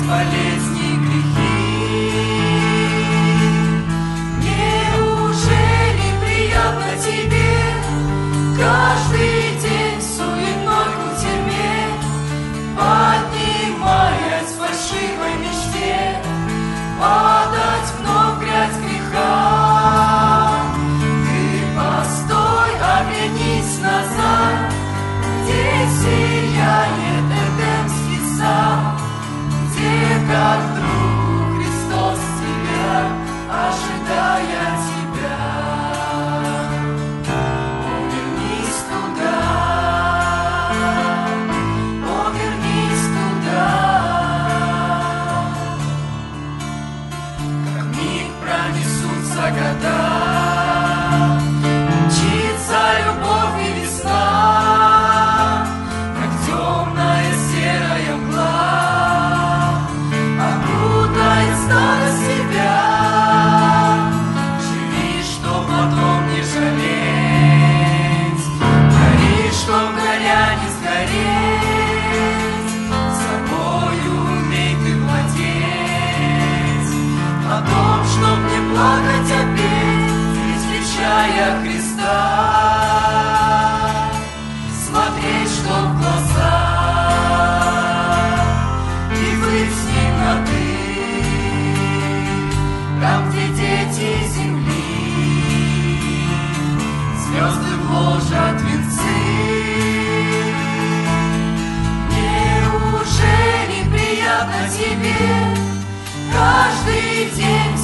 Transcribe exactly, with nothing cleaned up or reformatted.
болезни, грехи. Неужели приятно тебе каждый день суетной кутерьме, поднимаясь в фальшивой мечте, падать вновь в грязь греха? Ты постой, оглянись назад, где сияет Эдемский сад, где как друг Христос тебя, ожидая тебя. Повернись туда, повернись туда, как миг пронесутся года, мчится любовь и весна, как темная серая мгла окутает стадо себя. Живи, чтоб потом не жалеть, гори, чтоб горя не сгореть, собою умей ты владеть, о том, чтоб не плакать, а петь, встречая Христа, смотреть, что в глаза, и быть с ним на ты, там, где дети земли звезды вложат венцы. Неужели приятно тебе каждый день